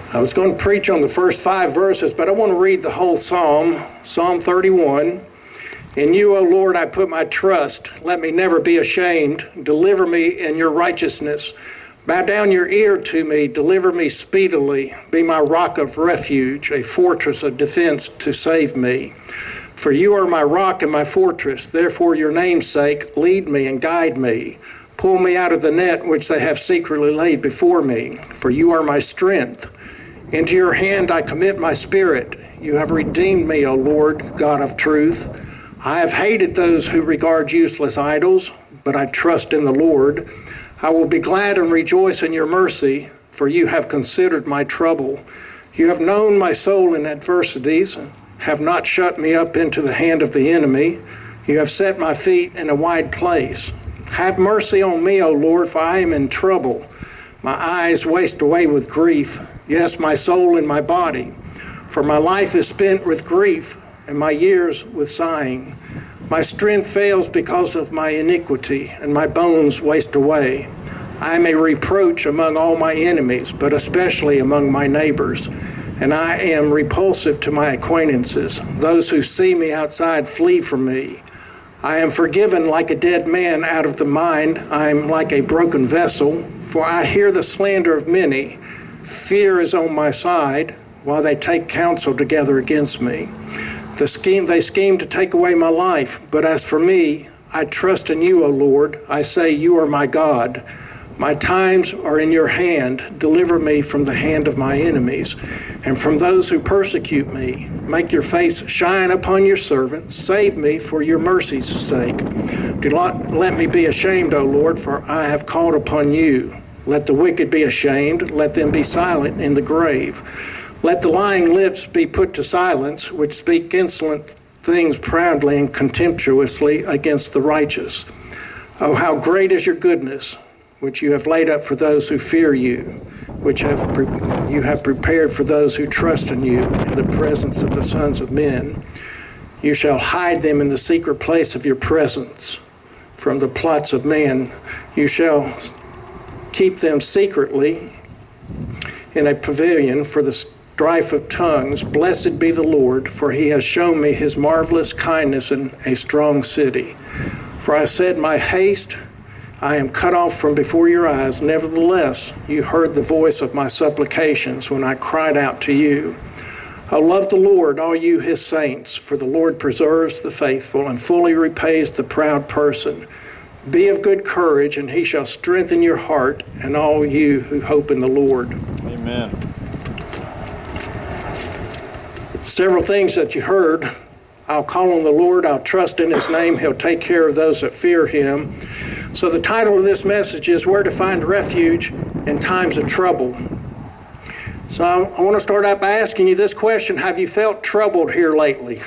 I was going to preach on the first 5 verses, but I want to read the whole psalm, Psalm 31. In you, O Lord, I put my trust. Let me never be ashamed. Deliver me in your righteousness. Bow down your ear to me. Deliver me speedily. Be my rock of refuge, a fortress of defense to save me. For you are my rock and my fortress. Therefore, your name's sake, lead me and guide me. Pull me out of the net which they have secretly laid before me. For you are my strength. Into your hand I commit my spirit. You have redeemed me, O Lord, God of truth. I have hated those who regard useless idols, but I trust in the Lord. I will be glad and rejoice in your mercy, for you have considered my trouble. You have known my soul in adversities, have not shut me up into the hand of the enemy. You have set my feet in a wide place. Have mercy on me, O Lord, for I am in trouble. My eyes waste away with grief. Yes, my soul and my body. For my life is spent with grief, and my years with sighing. My strength fails because of my iniquity, and my bones waste away. I am a reproach among all my enemies, but especially among my neighbors. And I am repulsive to my acquaintances. Those who see me outside flee from me. I am forgiven like a dead man out of the mind. I am like a broken vessel, for I hear the slander of many. Fear is on my side, while they take counsel together against me. They scheme to take away my life, but as for me, I trust in you, O Lord. I say, you are my God. My times are in your hand. Deliver me from the hand of my enemies and from those who persecute me. Make your face shine upon your servant. Save me for your mercy's sake. Do not let me be ashamed, O Lord, for I have called upon you. Let the wicked be ashamed. Let them be silent in the grave. Let the lying lips be put to silence, which speak insolent things proudly and contemptuously against the righteous. Oh, how great is your goodness, which you have laid up for those who fear you, which you have prepared for those who trust in you in the presence of the sons of men. You shall hide them in the secret place of your presence from the plots of man. You shall keep them secretly in a pavilion for the strife of tongues. Blessed be the Lord, for he has shown me his marvelous kindness in a strong city. For I said, my haste, I am cut off from before your eyes. Nevertheless, you heard the voice of my supplications when I cried out to you. I love the Lord, all you his saints, for the Lord preserves the faithful and fully repays the proud person. Be of good courage, and he shall strengthen your heart, and all you who hope in the Lord. Amen. Several things that you heard. I'll call on the Lord. I'll trust in his name. He'll take care of those that fear him. So the title of this message is Where to Find Refuge in Times of Trouble. So I want to start out by asking you this question. Have you felt troubled here lately?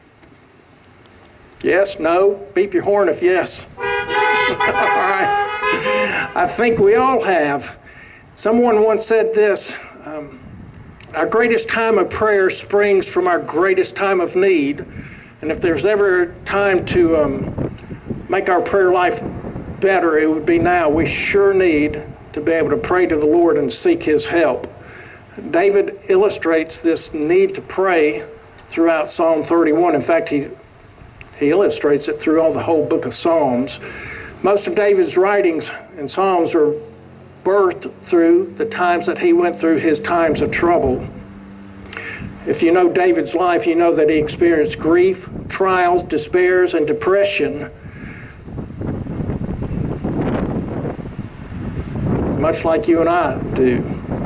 Yes? No? Beep your horn if yes. All right. I think we all have. Someone once said this, our greatest time of prayer springs from our greatest time of need. And if there's ever a time to make our prayer life better, it would be now. We sure need to be able to pray to the Lord and seek his help. David illustrates this need to pray throughout Psalm 31. In fact, he illustrates it through the whole book of Psalms. Most of David's writings and Psalms are birthed through the times that he went through his times of trouble. If you know David's life, you know that he experienced grief, trials, despairs, and depression, much like you and I do.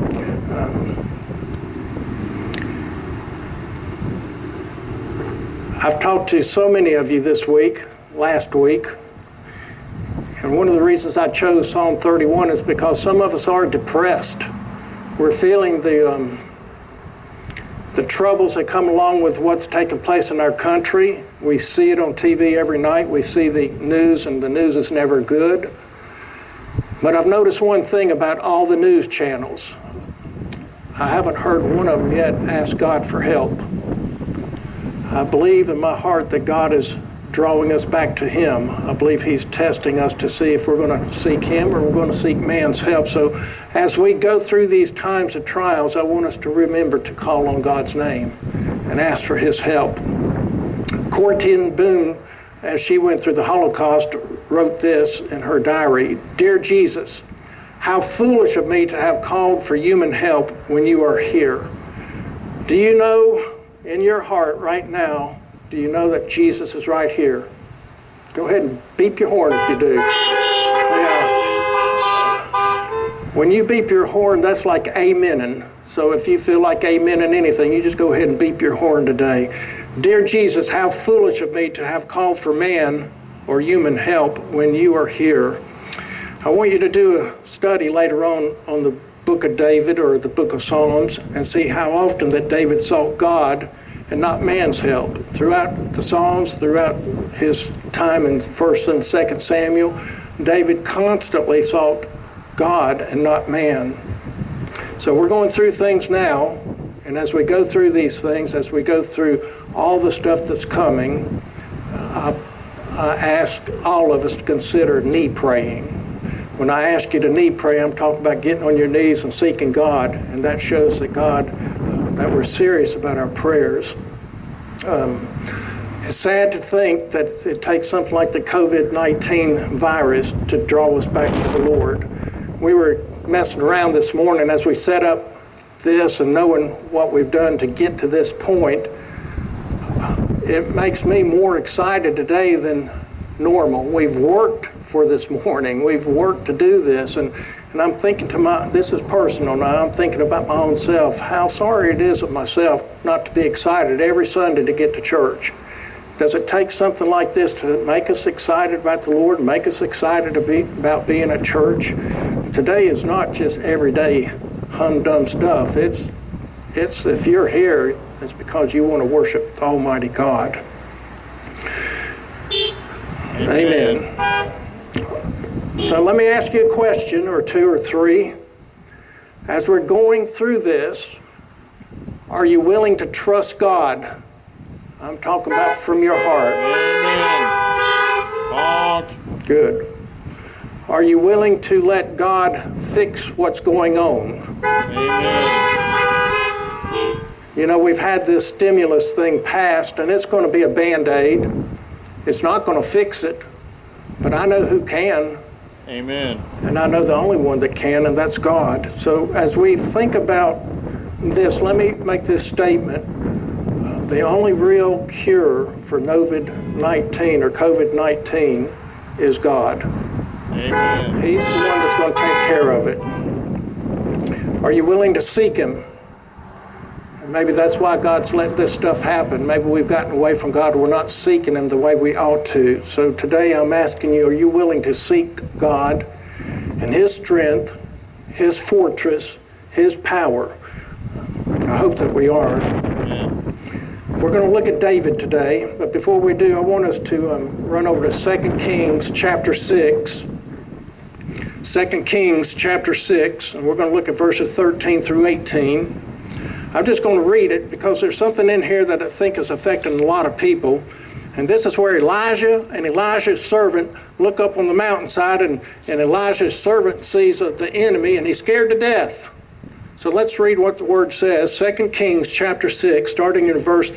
I've talked to so many of you this week, last week, and one of the reasons I chose Psalm 31 is because some of us are depressed. We're feeling the troubles that come along with what's taking place in our country. We see it on TV every night. We see the news, and the news is never good. But I've noticed one thing about all the news channels. I haven't heard one of them yet ask God for help. I believe in my heart that God is drawing us back to him. I believe he's testing us to see if we're going to seek him or we're going to seek man's help. So as we go through these times of trials, I want us to remember to call on God's name and ask for his help. Corrie ten Boom, as she went through the Holocaust, wrote this in her diary: "Dear Jesus, how foolish of me to have called for human help when you are here." Do you know in your heart right now, do you know that Jesus is right here? Go ahead and beep your horn if you do. Yeah. When you beep your horn, that's like amening. So if you feel like amening anything, you just go ahead and beep your horn today. Dear Jesus, how foolish of me to have called for man or human help when you are here. I want you to do a study later on the book of David or the book of Psalms and see how often that David sought God and not man's help. Throughout the Psalms, throughout his time in 1st and 2nd Samuel, David constantly sought God and not man. So we're going through things now, and as we go through these things, as we go through all the stuff that's coming, I ask all of us to consider knee praying. When I ask you to knee pray, I'm talking about getting on your knees and seeking God, and that shows that that we're serious about our prayers. It's sad to think that it takes something like the COVID-19 virus to draw us back to the Lord. We were messing around this morning as we set up this and knowing what we've done to get to this point. It makes me more excited today than normal. We've worked for this morning. We've worked to do this, and I'm thinking this is personal now, I'm thinking about my own self, how sorry it is of myself not to be excited every Sunday to get to church. Does it take something like this to make us excited about the Lord, make us excited about being at church? Today is not just everyday humdum stuff. It's if you're here, it's because you want to worship the Almighty God. Amen. So let me ask you a question or two or three. As we're going through this, are you willing to trust God? I'm talking about from your heart. Amen. Good. Are you willing to let God fix what's going on? Amen. You know, we've had this stimulus thing passed, and it's going to be a Band-Aid. It's not going to fix it, but I know who can. Amen. And I know the only one that can, and that's God. So as we think about this, let me make this statement. The only real cure for COVID-19 or COVID-19 is God. Amen. He's the one that's going to take care of it. Are you willing to seek him? And maybe that's why God's let this stuff happen. Maybe we've gotten away from God. We're not seeking him the way we ought to. So today I'm asking you, are you willing to seek God and his strength, his fortress, his power? I hope that we are. Amen. We're going to look at David today, but before we do, I want us to run over to 2 Kings chapter 6. 2 Kings chapter 6, and we're going to look at verses 13 through 18. I'm just going to read it because there's something in here that I think is affecting a lot of people. And this is where Elijah and Elijah's servant look up on the mountainside, and Elijah's servant sees the enemy, and he's scared to death. So let's read what the word says. 2 Kings chapter 6, starting in verse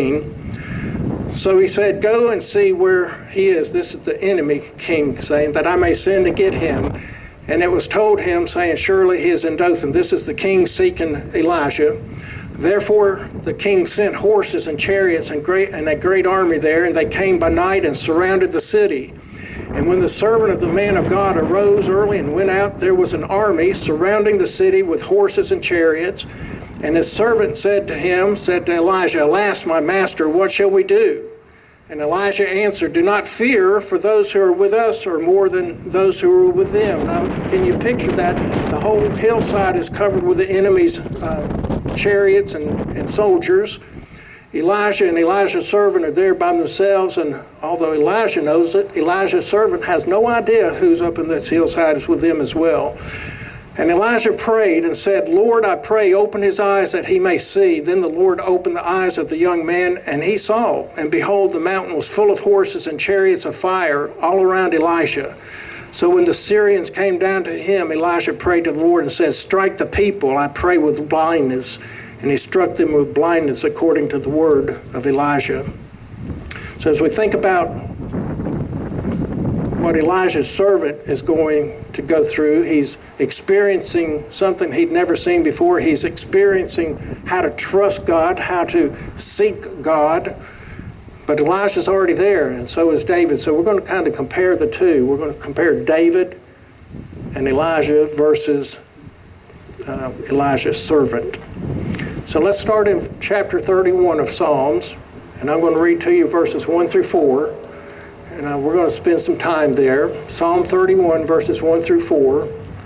13. So he said, "Go and see where he is." This is the enemy king saying, "that I may send to get him." And it was told him, saying, "Surely he is in Dothan." This is the king seeking Elijah. Therefore the king sent horses and chariots and a great army there, and they came by night and surrounded the city. And when the servant of the man of God arose early and went out, there was an army surrounding the city with horses and chariots. And his servant said to Elijah, "Alas, my master, what shall we do?" And Elijah answered, "Do not fear, for those who are with us are more than those who are with them." Now, can you picture that? The whole hillside is covered with the enemy's chariots and soldiers. Elijah and Elijah's servant are there by themselves, and although Elijah knows it, Elijah's servant has no idea who's up in this hillside is with them as well. And Elijah prayed and said, Lord, I pray, open his eyes that he may see. Then the Lord opened the eyes of the young man, and he saw. And behold, the mountain was full of horses and chariots of fire all around Elisha. So when the Syrians came down to him, Elijah prayed to the Lord and said, strike the people, I pray, with blindness. And he struck them with blindness according to the word of Elijah. So as we think about what Elijah's servant is going to go through, he's experiencing something he'd never seen before. He's experiencing how to trust God, how to seek God. But Elijah's already there, and so is David. So we're going to kind of compare the two. We're going to compare David and Elijah versus Elijah's servant. So let's start in chapter 31 of Psalms, and I'm going to read to you verses 1 through 4. And we're going to spend some time there. Psalm 31, verses 1 through 4.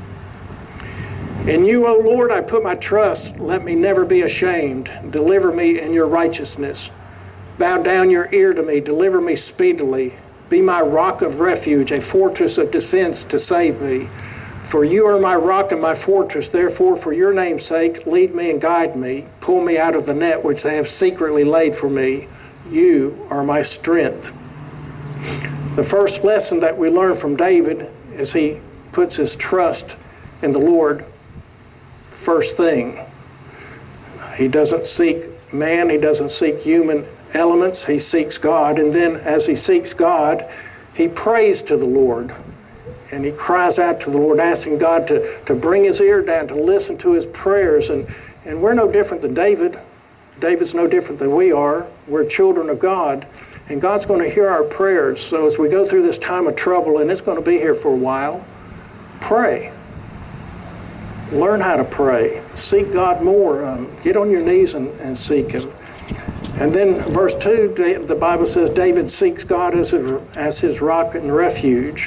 In you, O Lord, I put my trust. Let me never be ashamed. Deliver me in your righteousness. Bow down your ear to me. Deliver me speedily. Be my rock of refuge, a fortress of defense to save me. For you are my rock and my fortress. Therefore, for your name's sake, lead me and guide me. Pull me out of the net which they have secretly laid for me. You are my strength. The first lesson that we learn from David is he puts his trust in the Lord first thing. He doesn't seek man, he doesn't seek human elements, he seeks God. And then as he seeks God, he prays to the Lord. And he cries out to the Lord, asking God to bring his ear down, to listen to his prayers. And we're no different than David. David's no different than we are. We're children of God. And God's going to hear our prayers. So as we go through this time of trouble, and it's going to be here for a while, pray. Learn how to pray. Seek God more. Get on your knees and seek him. And then verse 2, the Bible says David seeks God as his rock and refuge.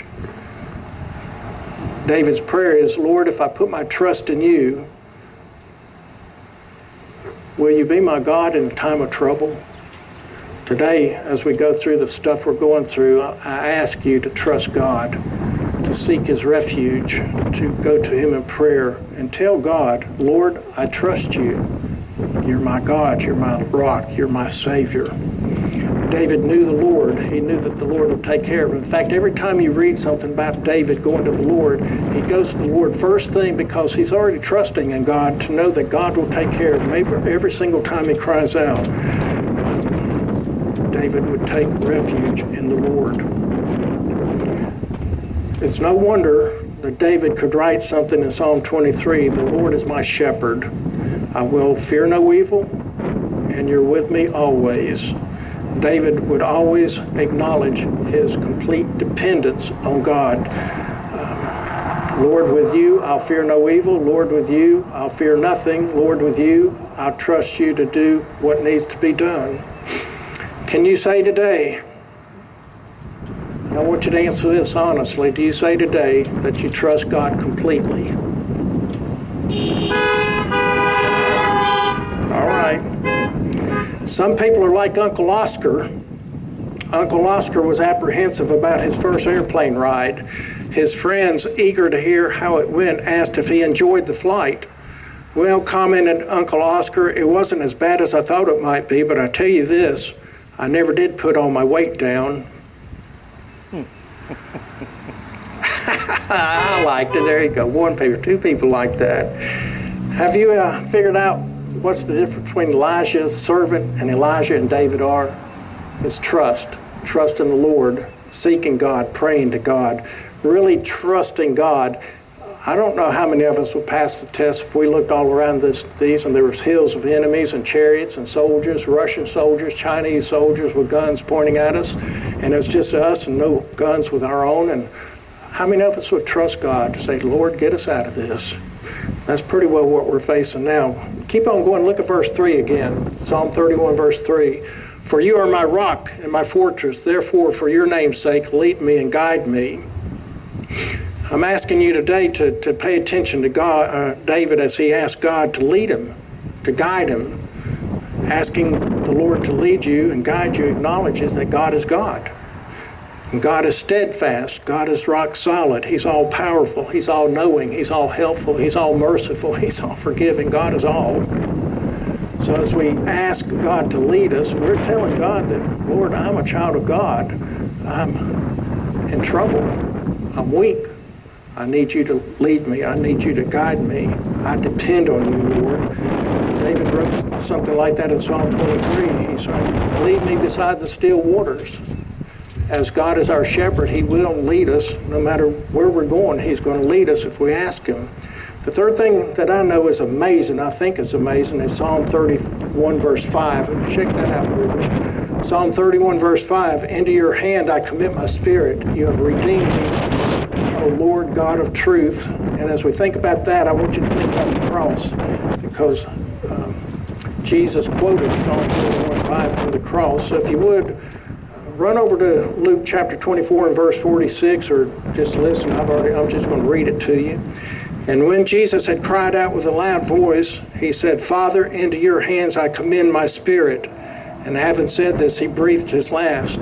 David's prayer is, Lord, if I put my trust in you, will you be my God in the time of trouble? Today, as we go through the stuff we're going through, I ask you to trust God, to seek his refuge, to go to him in prayer and tell God, Lord, I trust you. You're my God, you're my rock, you're my Savior. David knew the Lord. He knew that the Lord would take care of him. In fact, every time you read something about David going to the Lord, he goes to the Lord first thing because he's already trusting in God to know that God will take care of him. Every single time he cries out, David would take refuge in the Lord. It's no wonder that David could write something in Psalm 23, the Lord is my shepherd. I will fear no evil, and you're with me always. David would always acknowledge his complete dependence on God. Lord, with you, I'll fear no evil. Lord, with you, I'll fear nothing. Lord, with you, I'll trust you to do what needs to be done. Can you say today, and I want you to answer this honestly, do you say today that you trust God completely? All right. Some people are like Uncle Oscar. Uncle Oscar was apprehensive about his first airplane ride. His friends, eager to hear how it went, asked if he enjoyed the flight. Well, commented Uncle Oscar, it wasn't as bad as I thought it might be, but I tell you this, I never did put all my weight down. I liked it. There you go. One people, two people like that. Have you figured out what's the difference between Elijah's servant and Elijah and David are? It's trust. Trust in the Lord, seeking God, praying to God, really trusting God. I don't know how many of us would pass the test if we looked all around these and there was hills of enemies and chariots and soldiers, Russian soldiers, Chinese soldiers with guns pointing at us, and it was just us and no guns with our own. And how many of us would trust God to say, Lord, get us out of this? That's pretty well what we're facing now. Keep on going. Look at verse 3 again. Psalm 31, verse 3. For you are my rock and my fortress. Therefore, for your name's sake, lead me and guide me. I'm asking you today to pay attention to God, David, as he asked God to lead him, to guide him. Asking the Lord to lead you and guide you acknowledges that God is God. And God is steadfast. God is rock solid. He's all powerful. He's all knowing. He's all helpful. He's all merciful. He's all forgiving. God is all. So as we ask God to lead us, we're telling God that, Lord, I'm a child of God. I'm in trouble. I'm weak. I need you to lead me. I need you to guide me. I depend on you, Lord. David wrote something like that in Psalm 23. He said, lead me beside the still waters. As God is our shepherd, he will lead us no matter where we're going. He's going to lead us if we ask him. The third thing that I know is amazing, I think it's amazing, is Psalm 31 verse 5. And check that out with me. Psalm 31 verse 5, into your hand I commit my spirit. You have redeemed me, O Lord God of truth. And as we think about that, I want you to think about the cross, because Jesus quoted Psalm 31:5 from the cross. So if you would, run over to Luke chapter 24 and verse 46, or just listen. I'm just going to read it to you. And when Jesus had cried out with a loud voice, he said, Father, into your hands I commend my spirit. And having said this, he breathed his last.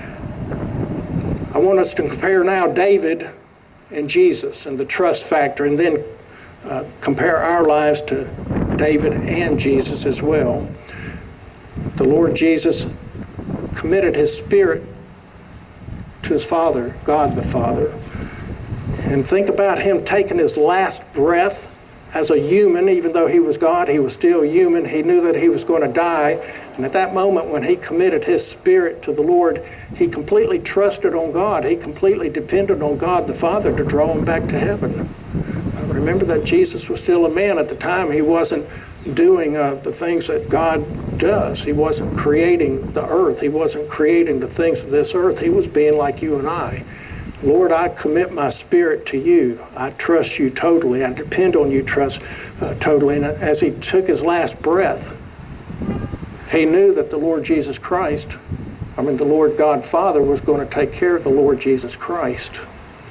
I want us to compare now David and Jesus and the trust factor, and then compare our lives to David and Jesus as well. The Lord Jesus committed his spirit to his Father, God the Father. And think about him taking his last breath as a human. Even though he was God, he was still human. He knew that he was going to die. And at that moment when he committed his spirit to the Lord, he completely trusted on God. He completely depended on God the Father to draw him back to heaven. Remember that Jesus was still a man at the time. He wasn't doing the things that God does. He wasn't creating the earth. He wasn't creating the things of this earth. He was being like you and I. Lord, I commit my spirit to you. I trust you totally. I depend on you totally. And as he took his last breath, he knew that the Lord Jesus Christ, the Lord God Father, was going to take care of the Lord Jesus Christ.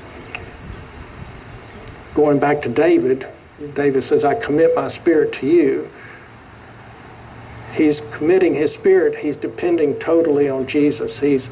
Going back to David, David says, I commit my spirit to you. He's committing his spirit. He's depending totally on Jesus. He's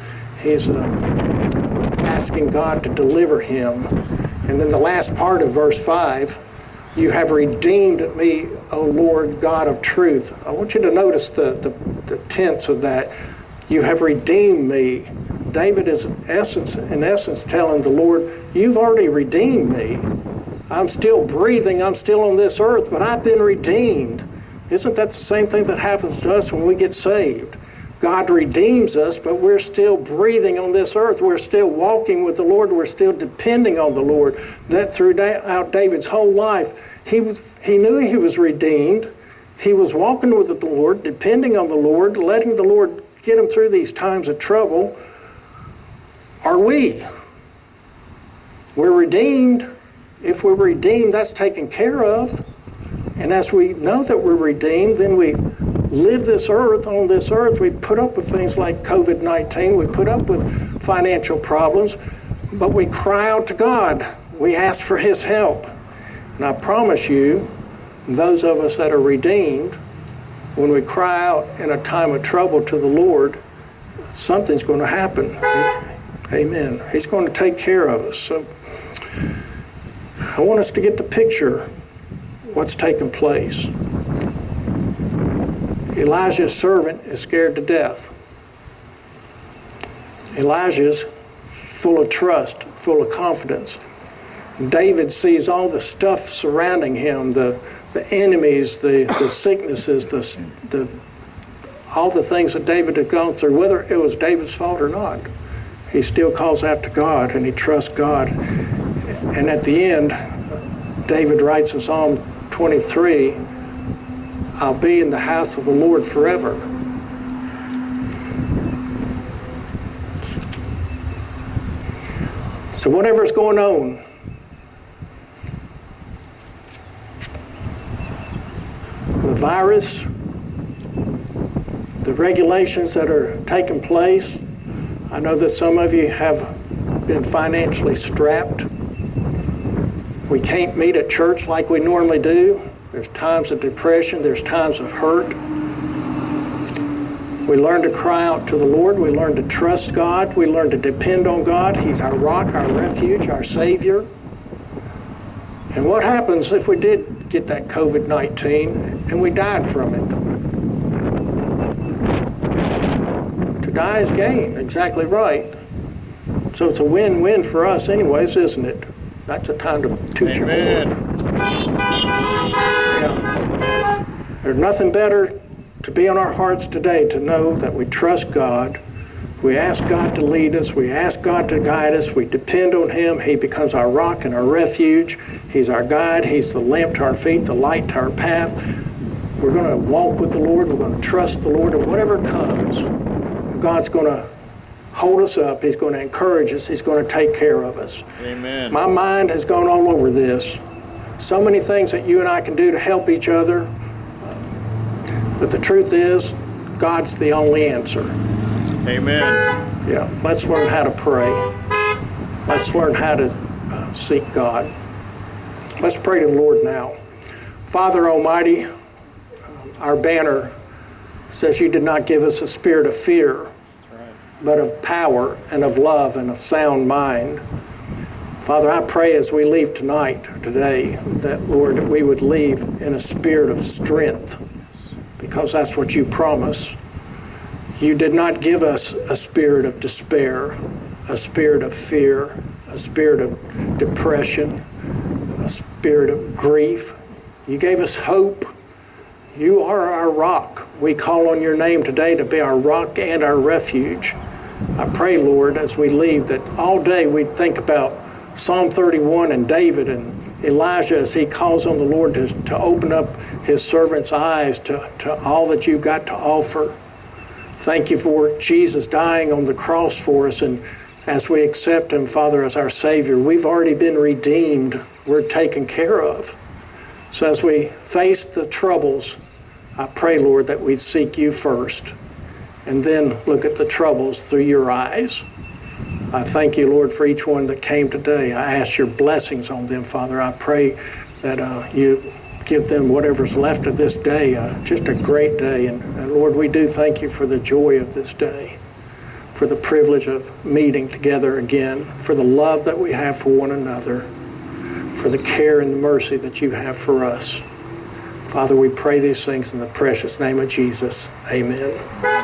asking God to deliver him. And then the last part of verse 5, you have redeemed me, O Lord God of truth. I want you to notice the tense of that. You have redeemed me. David is in essence telling the Lord, you've already redeemed me. I'm still breathing, I'm still on this earth, but I've been redeemed. Isn't that the same thing that happens to us when we get saved? God redeems us, but we're still breathing on this earth. We're still walking with the Lord. We're still depending on the Lord. That throughout David's whole life, he knew he was redeemed. He was walking with the Lord, depending on the Lord, letting the Lord get him through these times of trouble. Are we? We're redeemed. If we're redeemed, that's taken care of. And as we know that we're redeemed, then we live on this earth. We put up with things like COVID-19. We put up with financial problems. But we cry out to God. We ask for his help. And I promise you, those of us that are redeemed, when we cry out in a time of trouble to the Lord, something's going to happen. Amen. He's going to take care of us. So I want us to get the picture what's taking place. Elijah's servant is scared to death. Elijah's full of trust, full of confidence. David sees all the stuff surrounding him, the enemies, the sicknesses, all the things that David had gone through, whether it was David's fault or not. He still calls out to God and he trusts God. And at the end, David writes in Psalm 23, I'll be in the house of the Lord forever. So whatever's going on, the virus, the regulations that are taking place, I know that some of you have been financially strapped. We can't meet at church like we normally do. There's times of depression. There's times of hurt. We learn to cry out to the Lord. We learn to trust God. We learn to depend on God. He's our rock, our refuge, our Savior. And what happens if we did get that COVID-19 and we died from it? To die is gain, exactly right. So it's a win-win for us anyways, isn't it? That's a time to toot your horn. Yeah. There's nothing better to be on our hearts today to know that we trust God. We ask God to lead us. We ask God to guide us. We depend on Him. He becomes our rock and our refuge. He's our guide. He's the lamp to our feet, the light to our path. We're going to walk with the Lord. We're going to trust the Lord. And whatever comes, God's going to hold us up. He's going to encourage us. He's going to take care of us. Amen. My mind has gone all over this. So many things that you and I can do to help each other. But the truth is, God's the only answer. Amen. Yeah, let's learn how to pray. Let's learn how to seek God. Let's pray to the Lord now. Father Almighty, our banner says you did not give us a spirit of fear, but of power and of love and of sound mind. Father, I pray as we leave today, that, Lord, that we would leave in a spirit of strength, because that's what you promise. You did not give us a spirit of despair, a spirit of fear, a spirit of depression, a spirit of grief. You gave us hope. You are our rock. We call on your name today to be our rock and our refuge. I pray, Lord, as we leave, that all day we'd think about Psalm 31 and David and Elijah as he calls on the Lord to open up his servant's eyes to all that you've got to offer. Thank you for Jesus dying on the cross for us, and as we accept him, Father, as our Savior, we've already been redeemed. We're taken care of. So as we face the troubles, I pray, Lord, that we'd seek you first and then look at the troubles through your eyes. I thank you, Lord, for each one that came today. I ask your blessings on them, Father. I pray that you give them whatever's left of this day, just a great day. And Lord, we do thank you for the joy of this day, for the privilege of meeting together again, for the love that we have for one another, for the care and the mercy that you have for us. Father, we pray these things in the precious name of Jesus. Amen.